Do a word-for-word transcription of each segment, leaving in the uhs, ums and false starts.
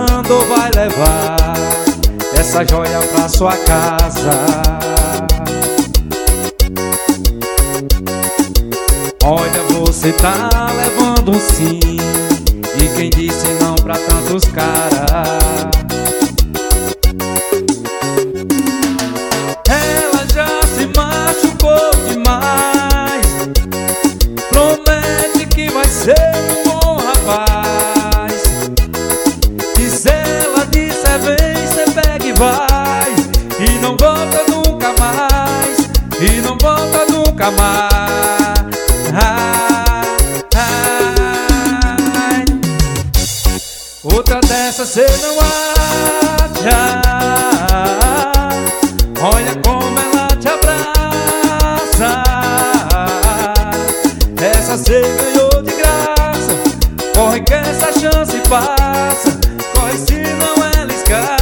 olhando vai levar essa joia pra sua casa. Olha, você tá levando um sim, e quem disse não pra tantos caras? Ela já se machucou demais, promete que vai ser um bom rapaz, e se ela disser vem, cê pega e vai, e não volta nunca mais, e não volta nunca mais. Outra dessa cê não acha. Olha como ela te abraça. Essa cê ganhou de graça. Corre que essa chance passa. Corre senão ela escapa.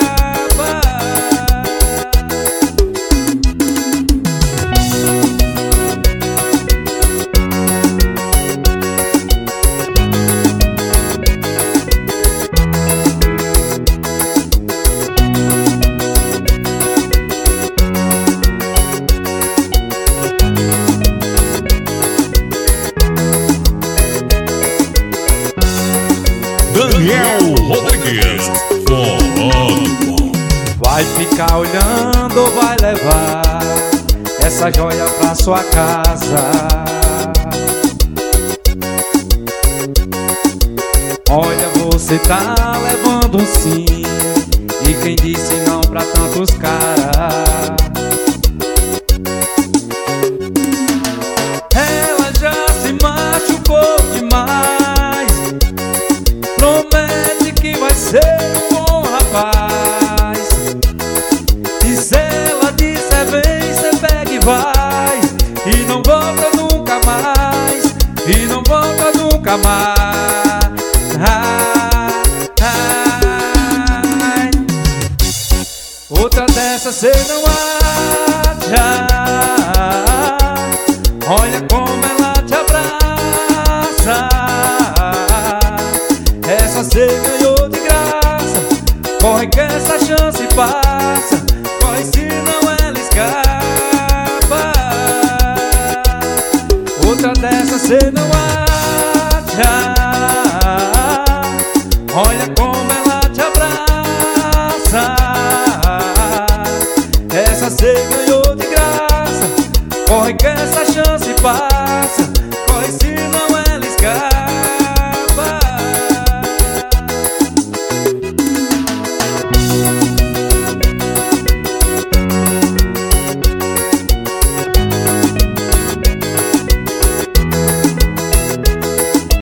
Daniel Rodrigues, forró. Vai ficar olhando, vai levar essa joia pra sua casa. Olha, você tá levando um sim, e quem disse não pra tantos caras? Ela já se machucou demais, promete que vai ser um bom rapaz, e se ela disser vem, cê pega e vai, e não volta nunca mais, e não volta nunca mais. Outra dessa cê não acha. Olha como ela te abraça. Essa cê ganhou de graça. Corre que essa chance passa. Corre senão ela escapa. Outra dessa cê não acha. Olha como ela te abraça. Essa cê ganhou de graça. Corre que essa chance passa.